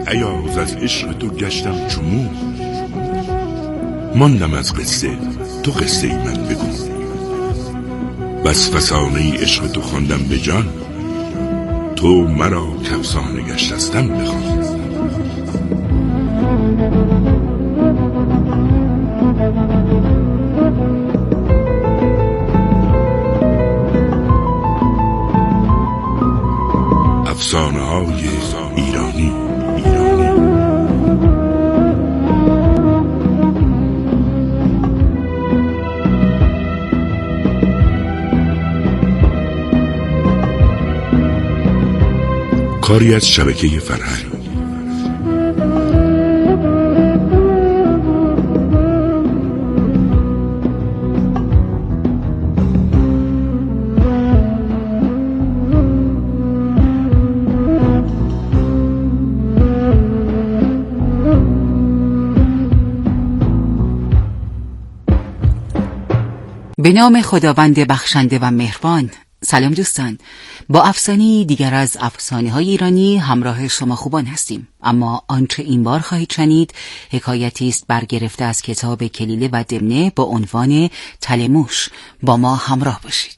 ایاز از عشق تو گشتم چمو، ماندم از قصه تو قصه ای من بگو. بس فسانه عشق تو خواندم به جان، تو مرا کفسانه گشتستم بخوان. افسانه های ایرانی. کاری از شبکه فرهنگ. به نام خداوند بخشنده و مهربان. سلام دوستان، با افسانه‌ای دیگر از افسانه‌های ایرانی همراه شما خوبان هستیم. اما آنچه این بار خواهید شنید حکایتی است برگرفته از کتاب کلیله و دمنه با عنوان تله موش. با ما همراه باشید.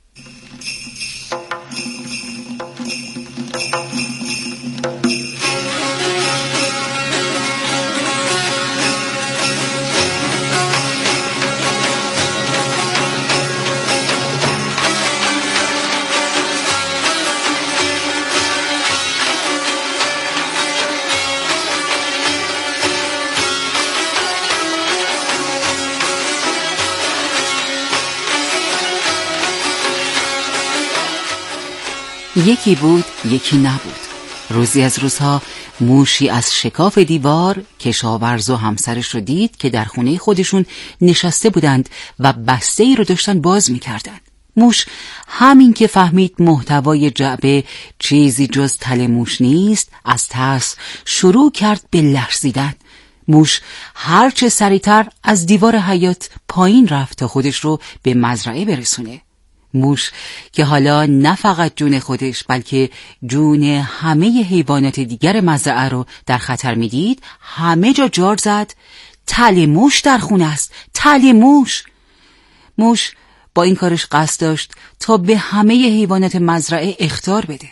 یکی بود یکی نبود. روزی از روزها موشی از شکاف دیوار کشاورز و همسرش رو دید که در خونه خودشون نشسته بودند و بسته ای رو داشتن باز می‌کردند. موش همین که فهمید محتوای جعبه چیزی جز تله موش نیست، از ترس شروع کرد به لرزیدن. موش هرچه سریعتر از دیوار حیاط پایین رفت تا خودش رو به مزرعه برسونه. موش که حالا نه فقط جون خودش بلکه جون همه حیوانات دیگر مزرعه رو در خطر میدید، همه جا جار زد: تله موش در خونه است، تله موش. موش با این کارش قصد داشت تا به همه حیوانات مزرعه اخطار بده.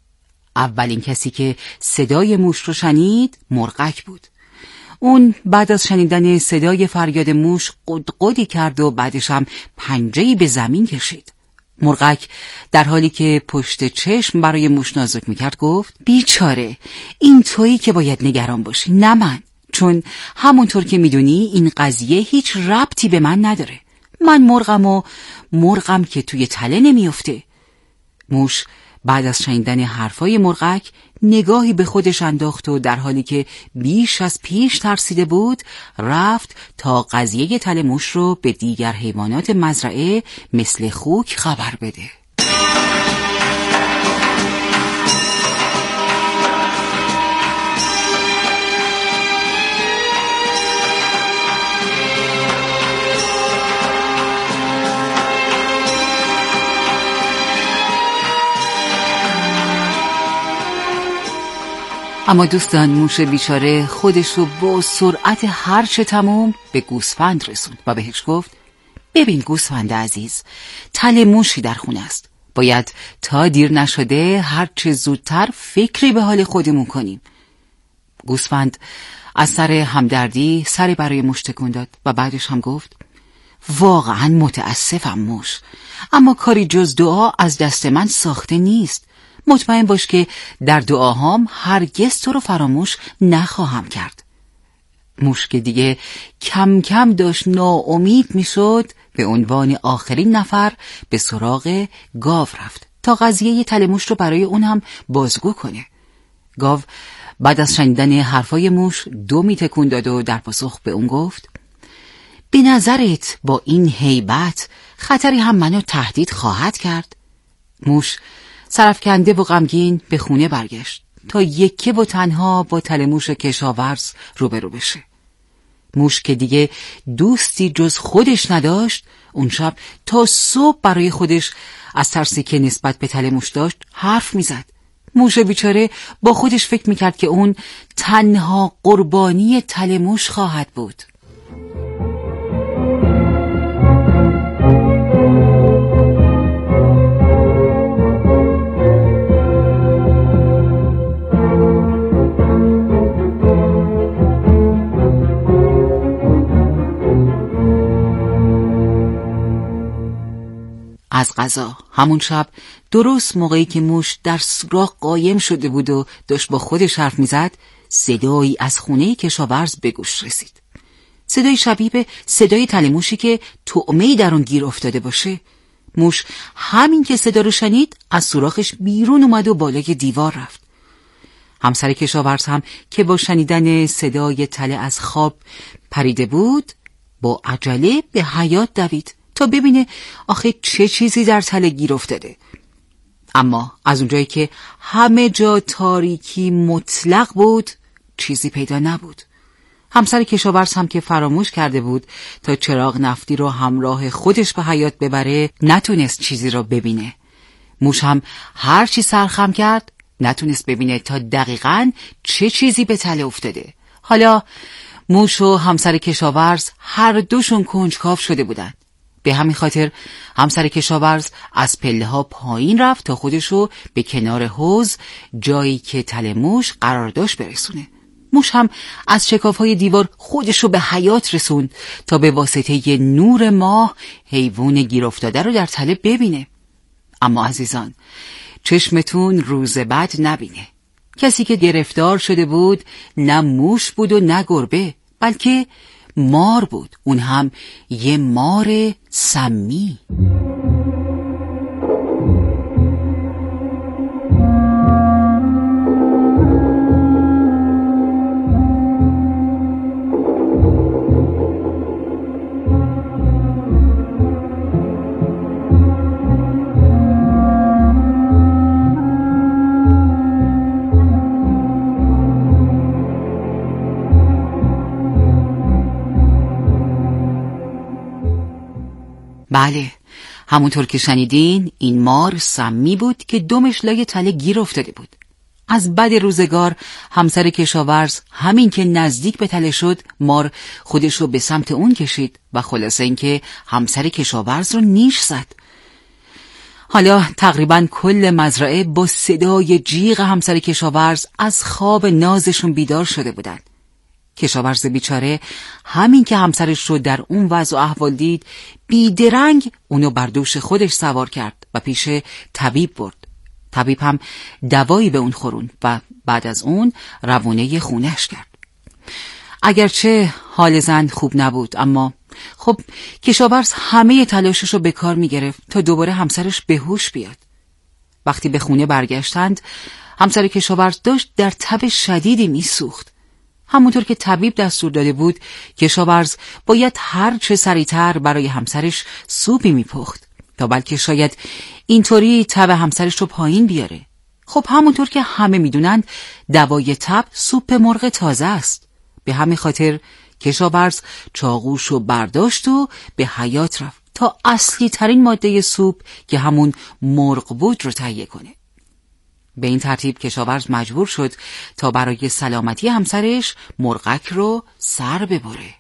اولین کسی که صدای موش رو شنید مرغک بود. اون بعد از شنیدن صدای فریاد موش قدقدی کرد و بعدش هم پنجه‌ای به زمین کشید. مرغک در حالی که پشت چشم برای موش نازک میکرد گفت: بیچاره، این تویی که باید نگران باشی، نه من. چون همونطور که میدونی این قضیه هیچ ربطی به من نداره. من مرغم و مرغم که توی تله نمیفته. موش بعد از شنیدن حرفای مرغک نگاهی به خودش انداخت و در حالی که بیش از پیش ترسیده بود رفت تا قضیه تله موش رو به دیگر حیوانات مزرعه مثل خوک خبر بده. اما دوستان، موش بیچاره خودش رو با سرعت هرچه تمام به گوسفند رسوند و بهش گفت: ببین گوسفند عزیز، تله موشی در خونه است. باید تا دیر نشده هرچه زودتر فکری به حال خودمون کنیم. گوسفند از سر همدردی سری برای موش تکون داد و بعدش هم گفت: واقعا متاسفم موش، اما کاری جز دعا از دست من ساخته نیست. مطمئن باش که در دعاهام هرگز تو رو فراموش نخواهم کرد. موش که دیگه کم کم داشت ناامید میشد، به عنوان آخرین نفر به سراغ گاو رفت تا قضیه تله موش رو برای اون هم بازگو کنه. گاو بعد از شنیدن حرفای موش دومی تکون داد و در پاسخ به اون گفت: به نظرت با این هیبت خطری هم منو تهدید خواهد کرد؟ موش سرفکنده و غمگین به خونه برگشت تا یکی و تنها با تله موش کشاورز روبرو بشه. موش که دیگه دوستی جز خودش نداشت، اون شب تا صبح برای خودش از ترسی که نسبت به تله موش داشت حرف میزد. موش بیچاره با خودش فکر میکرد که اون تنها قربانی تله موش خواهد بود. از قضا همون شب درست موقعی که موش در سوراخ قایم شده بود و داشت با خودش حرف میزد، صدایی از خونه کشاورز به گوش رسید. صدای شبیه به صدای تله موشی که طعمه‌ای در اون گیر افتاده باشه. موش همین که صدا رو شنید از سوراخش بیرون اومد و بالای دیوار رفت. همسر کشاورز هم که با شنیدن صدای تله از خواب پریده بود، با عجله به حیاط دوید تا ببینه آخه چه چیزی در تله گیر افتاده. اما از اونجایی که همه جا تاریکی مطلق بود، چیزی پیدا نبود. همسر کشاورز هم که فراموش کرده بود تا چراغ نفتی رو همراه خودش به حیاط ببره، نتونست چیزی رو ببینه. موش هم هر چی سرخم کرد نتونست ببینه تا دقیقاً چه چیزی به تله افتاده. حالا موش و همسر کشاورز هر دوشون کنجکاو شده بودن. به همین خاطر همسر کشاورز از پله ها پایین رفت تا خودشو به کنار حوض، جایی که تله موش قرار داشت، برسونه. موش هم از شکاف‌های دیوار خودشو به حیاط رسوند تا به واسطه نور ماه حیوان گیر افتاده رو در تله ببینه. اما عزیزان، چشمتون روز بد نبینه. کسی که گرفتار شده بود نه موش بود و نه گربه، بلکه مار بود. اون هم یه مار سمی. بله، همونطور که شنیدین این مار سمی بود که دمش لای تله گیر افتاده بود. از بد روزگار همسر کشاورز همین که نزدیک به تله شد، مار خودش رو به سمت اون کشید و خلاصه این که همسر کشاورز رو نیش زد. حالا تقریبا کل مزرعه با صدای جیغ همسر کشاورز از خواب نازشون بیدار شده بودن. کشاورز بیچاره همین که همسرش رو در اون وضع و احوال دید، بیدرنگ اونو بر دوش خودش سوار کرد و پیش طبیب برد. طبیب هم دوایی به اون خوروند و بعد از اون روونه خونش کرد. اگرچه حال زن خوب نبود، اما خب کشاورز همه تلاشش رو به کار میگرفت تا دوباره همسرش به هوش بیاد. وقتی به خونه برگشتند، همسر کشاورز داشت در تب شدیدی میسوخت. همونطور که طبیب دستور داده بود، کشاورز باید هر چه سریعتر برای همسرش سوپی میپخت تا بلکه شاید اینطوری تب همسرش رو پایین بیاره. خب همونطور که همه میدونند، دوای تب سوپ مرغ تازه است. به همین خاطر کشاورز چاقوش رو برداشت و به حیاط رفت تا اصلی ترین ماده سوپ که همون مرغ بود رو تهیه کنه. به این ترتیب کشاورز مجبور شد تا برای سلامتی همسرش مرغک رو سر ببره.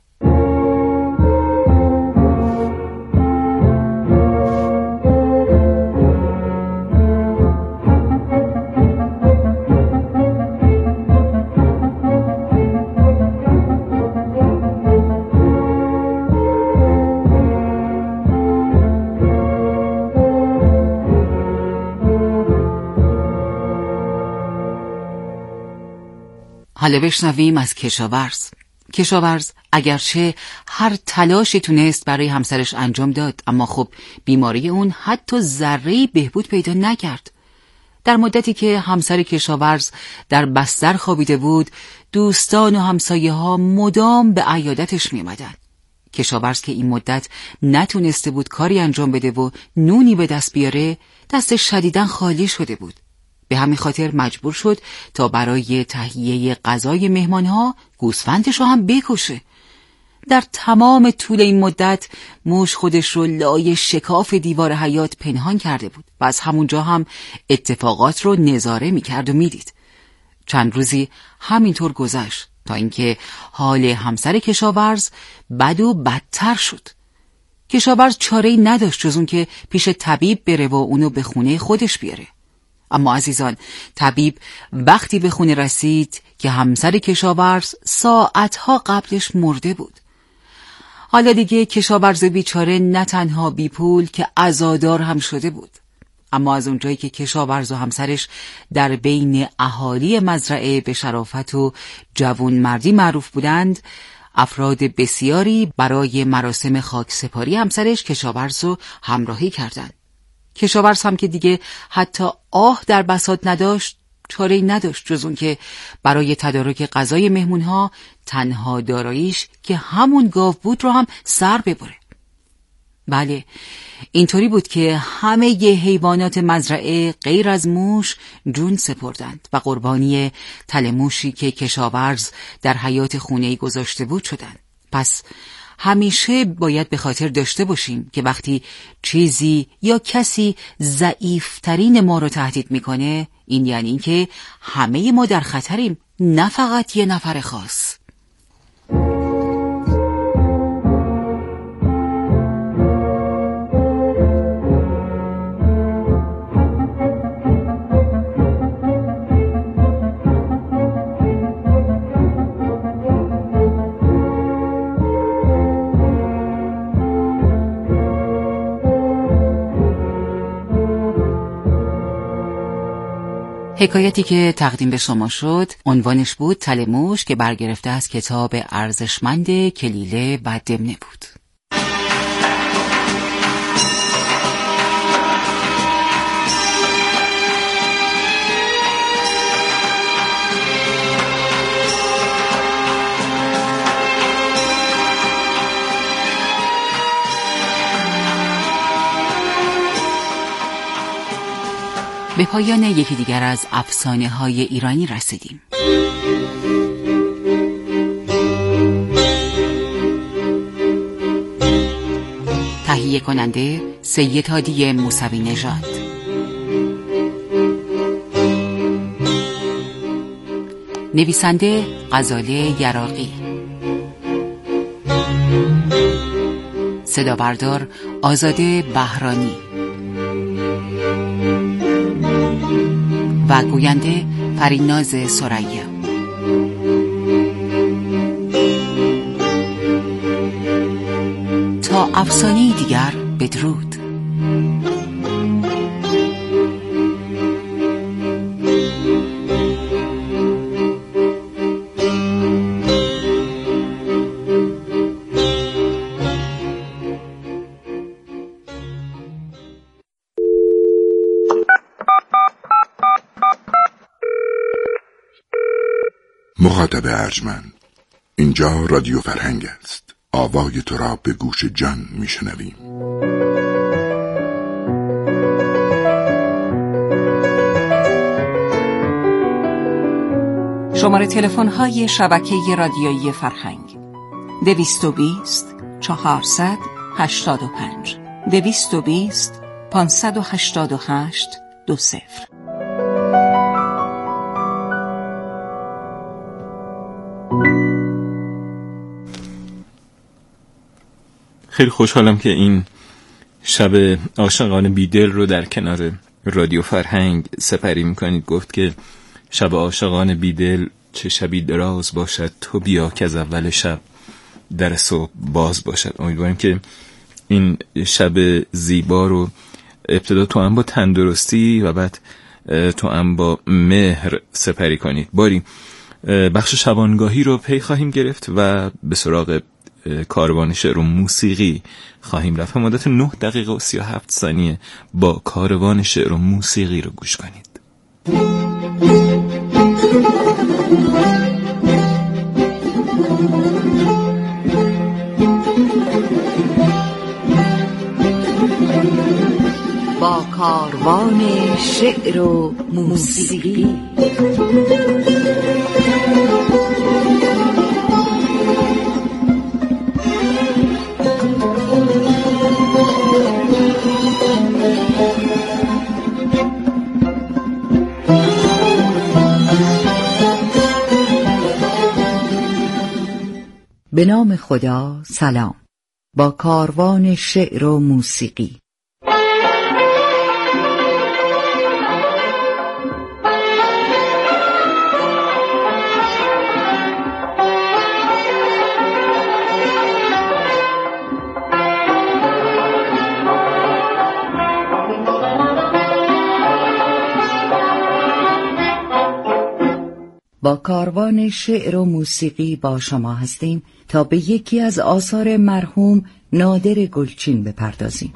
حالا بشنویم از کشاورز. کشاورز اگرچه هر تلاشی تونست برای همسرش انجام داد، اما خب بیماری اون حتی ذره‌ای بهبود پیدا نکرد. در مدتی که همسر کشاورز در بستر خوابیده بود، دوستان و همسایه ها مدام به عیادتش می اومدن. کشاورز که این مدت نتونسته بود کاری انجام بده و نونی به دست بیاره، دستش شدیداً خالی شده بود. به همین خاطر مجبور شد تا برای تهیه غذای مهمانها گوسفندش رو هم بکشه. در تمام طول این مدت موش خودش رو لای شکاف دیوار حیاط پنهان کرده بود و از همونجا هم اتفاقات رو نظاره می‌کرد و می‌دید. چند روزی همینطور گذشت تا اینکه حال همسر کشاورز بد و بدتر شد. کشاورز چاره‌ای نداشت جز اون که پیش طبیب بره و اونو به خونه خودش بیاره. اما عزیزان، طبیب وقتی به خونه رسید که همسر کشاورز ساعتها قبلش مرده بود. حالا دیگه کشاورز بیچاره نه تنها بی پول که عزادار هم شده بود. اما از اونجایی که کشاورز و همسرش در بین اهالی مزرعه به شرافت و جوانمردی معروف بودند، افراد بسیاری برای مراسم خاکسپاری همسرش کشاورز رو همراهی کردند. کشاورز هم که دیگه حتی آه در بساط نداشت، چاره‌ای نداشت جز اون که برای تدارک غذای مهمونها تنها داراییش که همون گاو بود رو هم سر ببره. بله، اینطوری بود که همه ی حیوانات مزرعه غیر از موش جون سپردند و قربانی تل موشی که کشاورز در حیاط خونه‌ای گذاشته بود شدند. پس همیشه باید به خاطر داشته باشیم که وقتی چیزی یا کسی ضعیفترین ما رو تهدید میکنه، این یعنی این که همه ما در خطریم، نه فقط یه نفر خاص. حکایتی که تقدیم به شما شد عنوانش بود تل موش که برگرفته از کتاب ارزشمند کلیله و دمنه بود. به پایان یکی دیگر از افسانه‌های ایرانی رسیدیم. تهیه کننده سید هادی موسوی نژاد. نویسنده غزاله یراقی. صدا بردار آزاده بهرانی و گوینده فریناز ثریا. تا افسانه‌ای دیگر، بدرود. مخاطب ارجمند، اینجا رادیو فرهنگ است. آوای تو را به گوش جان میشنویم. شماره تلفن‌های شبکه رادیویی فرهنگ 220 400 85 220 588 20. خیلی خوشحالم که این شب عاشقان بیدل رو در کنار رادیو فرهنگ سپری میکنید. گفت که شب عاشقان بیدل چه شبی دراز باشد، تو بیا که از اول شب در صبح باز باشد. امیدوارم که این شب زیبا رو ابتدا تو هم با تندرستی و بعد تو هم با مهر سپری کنید. باری بخش شبانگاهی رو پی خواهیم گرفت و به سراغ کاروان شعر و موسیقی خواهیم رفت. مدت 9 دقیقه و 37 ثانیه با کاروان شعر و موسیقی رو گوش کنید. با کاروان شعر و موسیقی. به نام خدا. سلام. با کاروان شعر و موسیقی. با کاروان شعر و موسیقی با شما هستیم تا به یکی از آثار مرحوم نادر گلچین بپردازیم.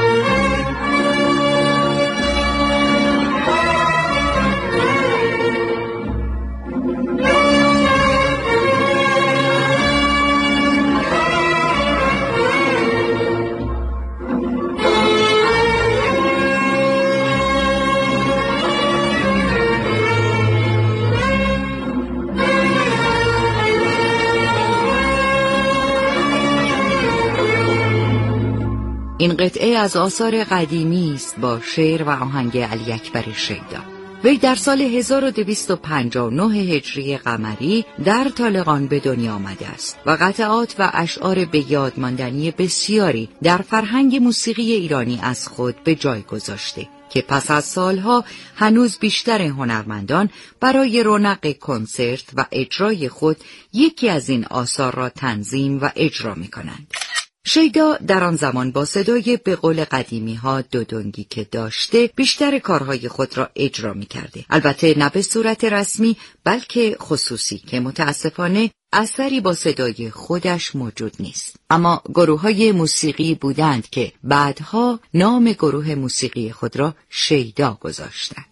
این قطعه از آثار قدیمی است با شعر و آهنگ علی اکبر شیدا. وی در سال 1259 هجری قمری در طالقان به دنیا آمده است و قطعات و اشعار به یاد ماندنی بسیاری در فرهنگ موسیقی ایرانی از خود به جای گذاشته که پس از سالها هنوز بیشتر هنرمندان برای رونق کنسرت و اجرای خود یکی از این آثار را تنظیم و اجرا می‌کنند. شیدا در آن زمان با صدای به قول قدیمی ها دودنگی که داشته بیشتر کارهای خود را اجرا می کرده. البته نه به صورت رسمی بلکه خصوصی که متاسفانه اثری با صدای خودش موجود نیست. اما گروه های موسیقی بودند که بعدها نام گروه موسیقی خود را شیدا گذاشتند.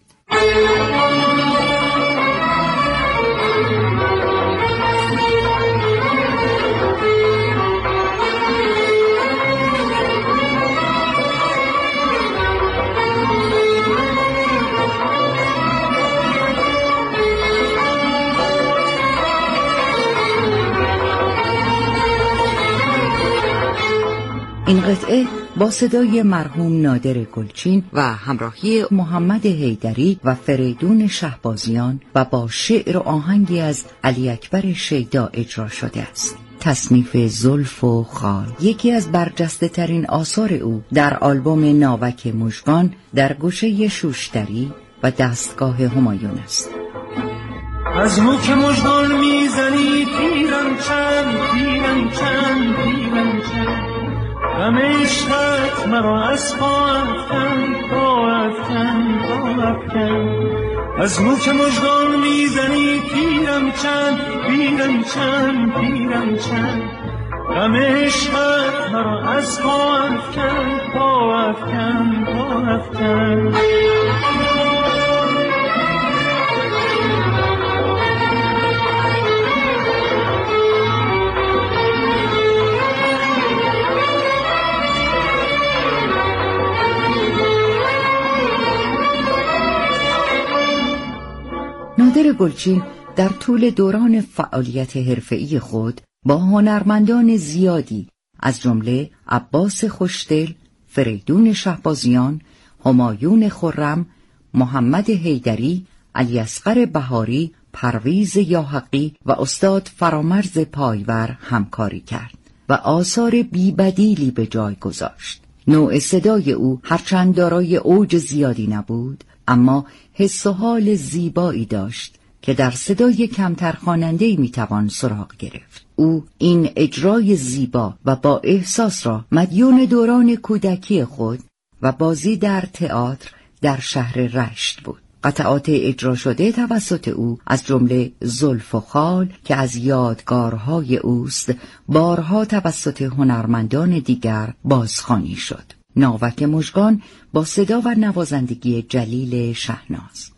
این قطعه با صدای مرحوم نادر گلچین و همراهی محمد حیدری و فریدون شهبازیان و با شعر و آهنگی از علی اکبر شیدا اجرا شده است. تصنیف زلف و خال یکی از برجسته ترین آثار او در آلبوم ناوک مژگان در گوشه شوشتری و دستگاه همایون است. از نوک مژگان میزنی تیرم چند تیرم چند تیرم چند غم عشقت مرا از پا افکن از نوک مژگان میزنی تیرم چند تیرم چند تیرم چند غم عشقت مرا از پا افکن نادر گلچین در طول دوران فعالیت حرفه‌ای خود با هنرمندان زیادی از جمله عباس خوشدل، فریدون شهبازیان، همایون خرم، محمد حیدری، علی اصغر بهاری، پرویز یاحقی و استاد فرامرز پایور همکاری کرد و آثار بی‌بدیلی به جای گذاشت. نوع صدای او هرچند دارای اوج زیادی نبود اما حس و حال زیبایی داشت که در صدای کمتر خواننده‌ای میتوان سراغ گرفت. او این اجرای زیبا و با احساس را مدیون دوران کودکی خود و بازی در تئاتر در شهر رشت بود. قطعات اجرا شده توسط او از جمله زلف و خال که از یادگارهای اوست بارها توسط هنرمندان دیگر بازخوانی شد. ناوک مژگان با صدا و نوازندگی جلیل شهناز.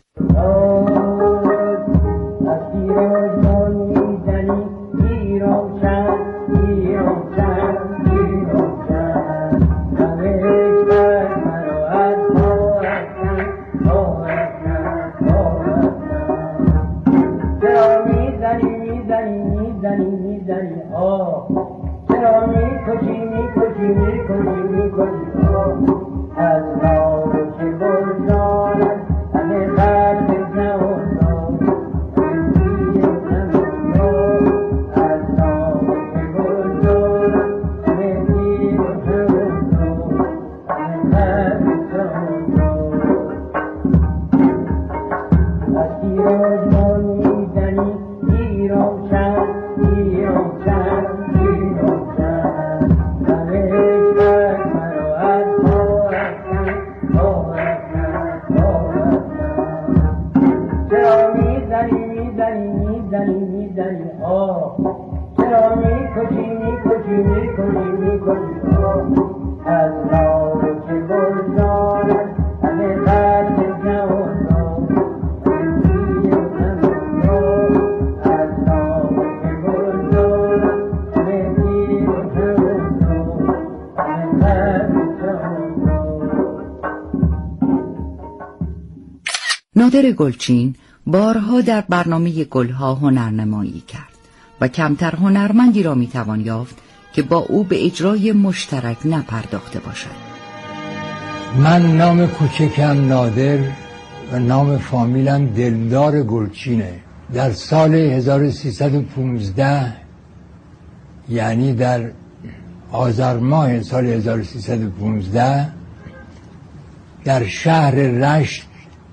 نادر گلچین بارها در برنامه گلها هنرنمایی کرد و کمتر هنرمندی را میتوان یافت که با او به اجرای مشترک نپرداخته باشد. من نام کوچکم نادر و نام فامیلم دلدار گلچینه. در سال 1315 یعنی در آذر ماه سال 1315 در شهر رشت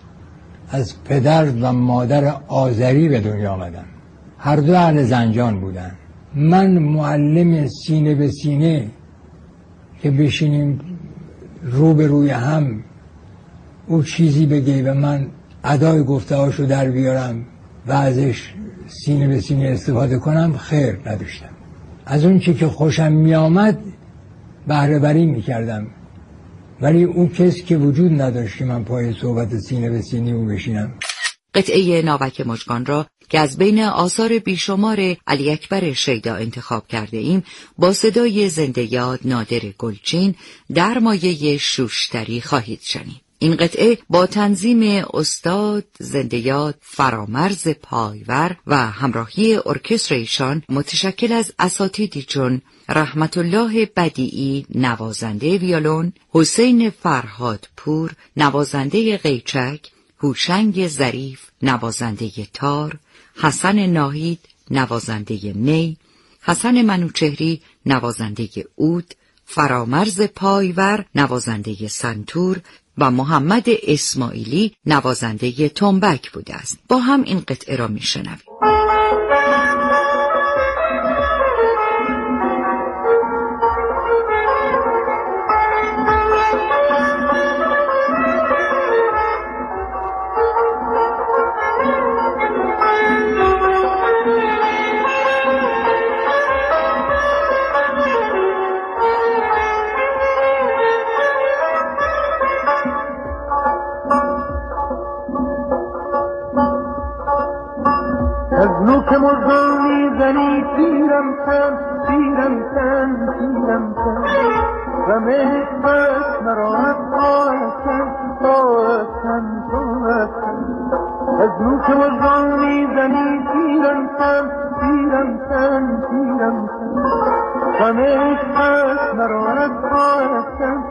از پدر و مادر آذری به دنیا آمدم. هر دو اهل زنجان بودن. من معلم سینه به سینه که بشینیم رو به روی هم او چیزی بگه و من ادای گفته‌هاشو در بیارم و ازش سینه به سینه استفاده کنم خیر نداشتم. از اون چی که خوشم می آمد بهره بری می کردم، ولی اون کسی که وجود نداشت که من پای صحبت سینه به سینه او بشینم. قطعه ناوک مژگان را که از بین آثار بیشمار علی اکبر شیدا انتخاب کرده ایم با صدای زنده یاد نادر گلچین در مایه شوشتری خواهید شنید. این قطعه با تنظیم استاد زنده یاد فرامرز پایور و همراهی ارکستر ایشان متشکل از اساتیدی چون رحمت الله بدیعی نوازنده ویولون، حسین فرهاد پور نوازنده قیچک، هوشنگ ظریف نوازنده تار، حسن ناهید نوازنده نی، حسن منوچهری نوازنده عود، فرامرز پایور نوازنده سنتور و محمد اسماعیلی نوازنده تنبک بوده است. با هم این قطعه را میشنویم. که مزدان میزنی پیرم کن پیرم کن پیرم کن و مهبت مرا از پایکن از نوک مزدان میزنی پیرم کن پیرم کن پیرم کن و مهبت مرا از پایکن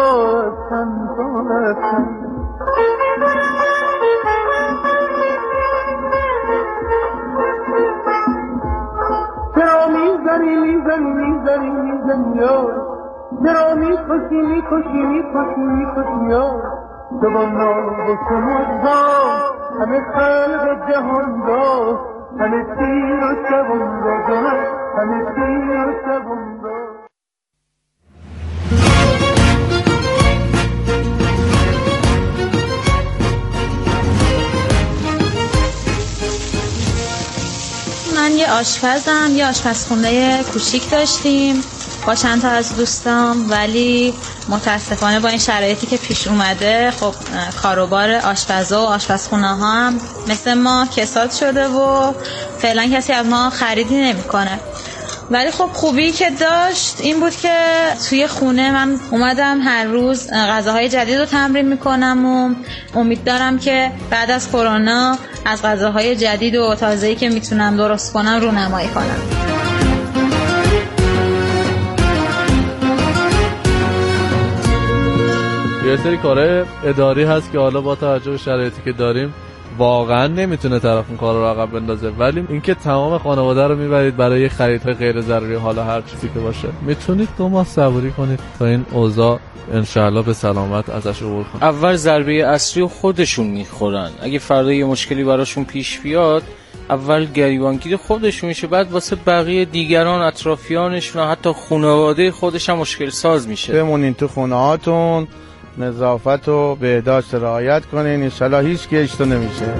میزنی یار مرا میکشی یار جوانان و شمردان همه خلق جهان را همه تیر و شبان را همه تیر و شبان را. من یه آشپزم، یه آشپزخونه کوچیک داشتیم با چند تا از دوستام، ولی متاسفانه با این شرایطی که پیش اومده خب کاروبار آشپزا و آشپزخونه ها هم مثل ما کساد شده و فعلا کسی از ما خریدی نمیکنه. ولی خب خوبی که داشت این بود که توی خونه من اومدم هر روز غذاهای جدید رو تمرین میکنم و امید دارم که بعد از کرونا از غذاهای جدید و تازه‌ای که میتونم درست کنم رونمایی کنم. یه سری کارهای اداری هست که حالا با توجه به شرایطی که داریم واقعا نمیتونه طرف اون کار رو عقب بندازه، ولی اینکه تمام خانواده رو میبرید برای خریدهای غیر ضروری، حالا هر چیزی که باشه، میتونید 2 ماه صبوری کنید تا این اوضاع انشالله به سلامت ازش عبور کنید. اول ضربه اصلی خودشون میخورن، اگه فردا یه مشکلی براشون پیش بیاد اول گریبانگیر خودشون میشه، بعد واسه بقیه دیگران اطرافیانشون و حتی خانواده خودش هم مشکل ساز میشه. بمونین تو خونه هاتون، نظافت و بهداشت رعایت کنین، انشالله هیچ کشتو نمیشه.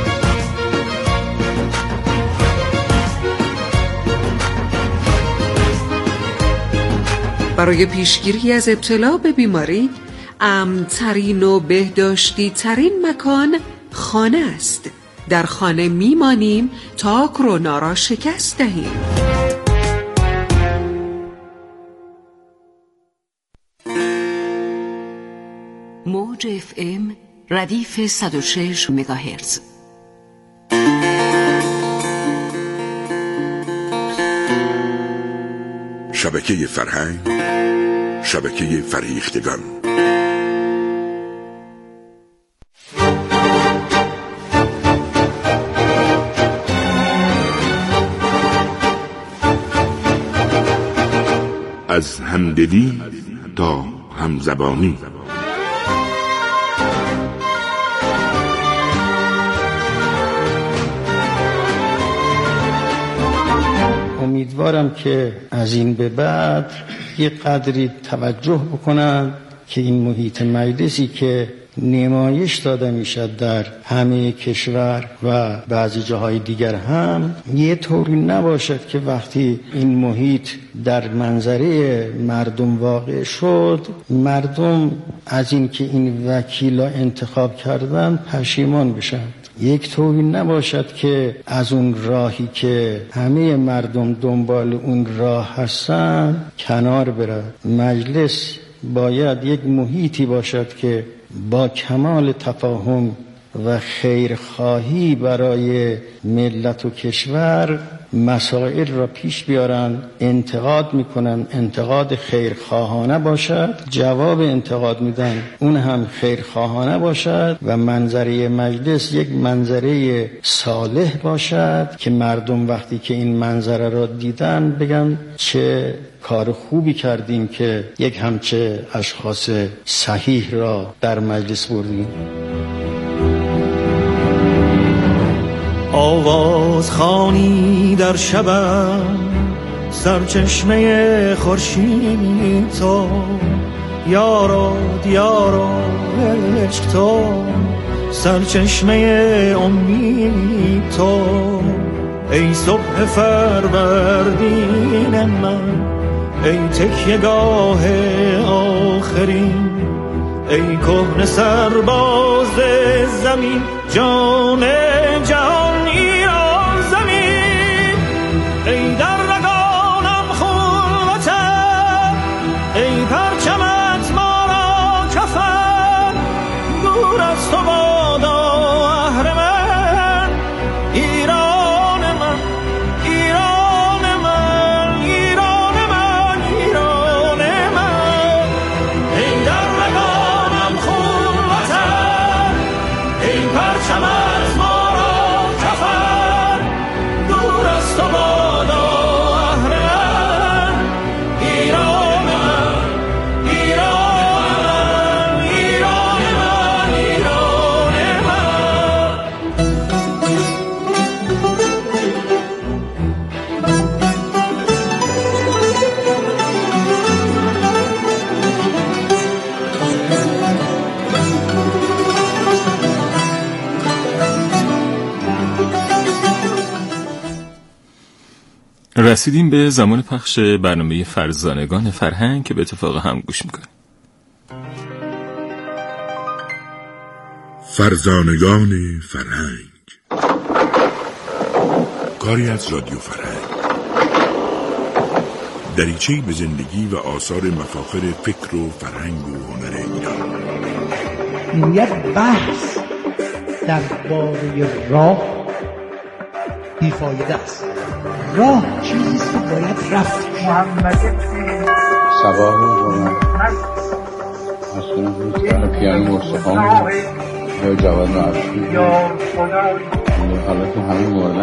برای پیشگیری از ابتلا به بیماری، امن‌ترین و بهداشتی ترین مکان خانه است. در خانه میمانیم تا کرونا را شکست دهیم. موج FM ردیف 106 مگاهرتز. شبکه فرهنگ، شبکه فریختگان. از همدلی تا همزبانی. امیدوارم که از این به بعد یه قدری توجه بکنن که این محیط مجلسی که نمایش داده میشد در همه کشور و بعضی جاهای دیگر هم، یه طوری نباشد که وقتی این محیط در منظره مردم واقع شد، مردم از این که این وکیلا انتخاب کردن پشیمان بشن. یک طوری نباشد که از اون راهی که همه مردم دنبال اون راه هستن کنار برد. مجلس باید یک محیطی باشد که با کمال تفاهم و خیرخواهی برای ملت و کشور مسائل را پیش بیارن. انتقاد میکنن، انتقاد خیرخواهانه باشد، جواب انتقاد میدن اون هم خیرخواهانه باشد و منظره مجلس یک منظره صالح باشد که مردم وقتی که این منظره را دیدن بگن چه کار خوبی کردیم که یک همچه اشخاص صحیح را در مجلس بردیم. آواز خوانی در شبم، سرچشمه خورشید تو، یارا دیارا عشق تو، سرچشمه امید تو، ای صبح فروردین من، ای تکیه‌گاه آخرین، ای کهنه سرباز زمین، جان جهان ایران زمین، ای در رگانم خون وطن، ای پرچمت ما را کفن، دور از تو بادا اهرمن، ایران من، ایران من، ایران من، ایران من، ای در رگانم خون وطن، ای پرچمت ما را کفن، دور از تو بادا اهرمن، ایران من، ایران من، ایران من، ایران رسیدیم به زمان پخش برنامه فرزانگان فرهنگ که به اتفاق هم گوش میکنیم. فرزانگان فرهنگ، کاری از رادیو فرهنگ، دریچه‌ای به زندگی و آثار مفاخر فکر و فرهنگ و هنر ایران. یک بحث درباره راه بیفایده است. راه چیزیست که باید رفت. سوار رو اصلا پیانو مستقام یا جواد عرفی یا خدای حالا که همه مردن